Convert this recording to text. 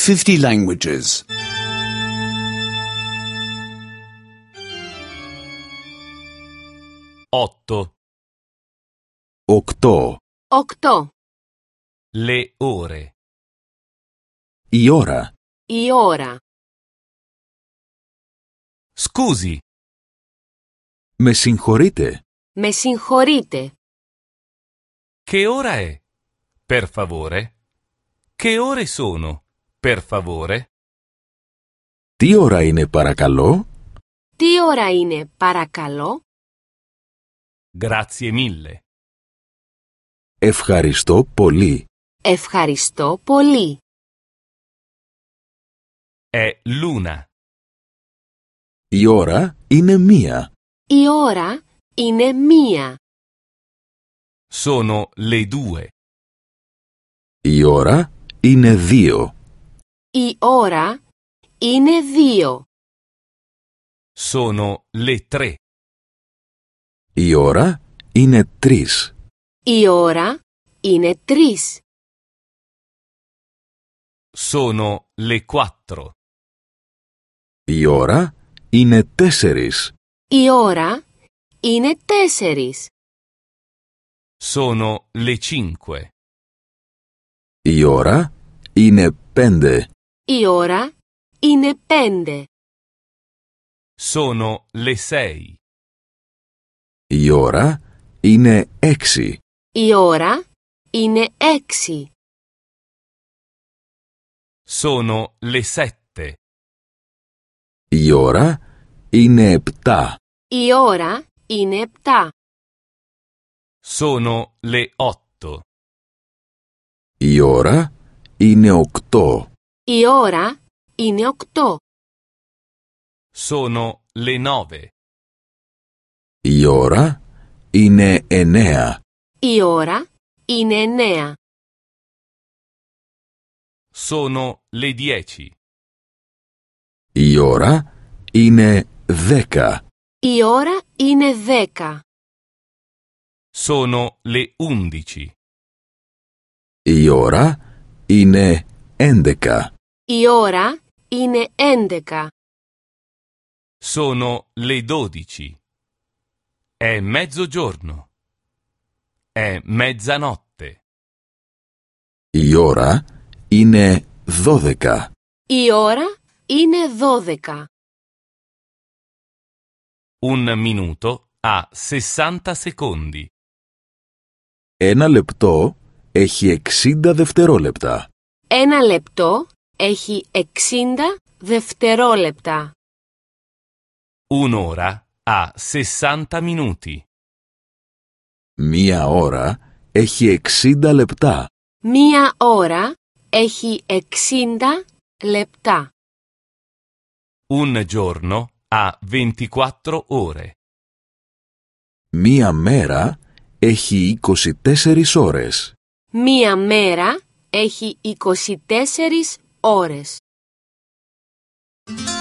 50 languages. 8. 8. 8. Le ore. Η ώρα. Η ώρα. Scusi, Με συγχωρείτε. Με συγχωρείτε. che ora è? Per favore? Che ore sono? Per favore? Τι ώρα είναι παρακαλώ? Τι ώρα είναι, παρακαλώ? Grazie mille. Ευχαριστώ πολύ. Ευχαριστώ πολύ. È l'una. Η ώρα είναι 1. Η ώρα είναι 1. Sono le 2. Η ώρα είναι 2. Η ώρα είναι 2. Sono le 3. Η ώρα είναι 3. Η ώρα είναι 3. Sono le 4. Η ώρα είναι 4. Η ώρα είναι 4. Sono le 5. Η ώρα είναι 5. Η ώρα είναι 5. Sono le 6. Η ώρα είναι 6. Η ώρα είναι 6. Sono le 7. Η ώρα είναι 7. Η ώρα είναι 7. Sono le 8. Η ώρα είναι 8. Η ώρα είναι 8. Sono le 9. Η ώρα είναι 9. Η ώρα είναι 9. Sono le 10. Η ώρα είναι 10. Η ώρα είναι 10. Sono le 11. Η ώρα είναι 11. Η ώρα είναι 11. Sono le 12. È mezzogiorno. È mezzanotte. Η ώρα είναι 12. Η ώρα είναι 12. Un minuto ha 60 secondi. Ένα λεπτό έχει 60 δευτερόλεπτα. Ένα λεπτό έχει 60 δευτερόλεπτα. Un'ora ha 60 minuti. Μία ώρα έχει 60 λεπτά. Μία ώρα έχει 60 λεπτά. Un giorno ha 24 ore. Μία μέρα έχει 24 ώρες. Μία μέρα έχει 24 ώρες.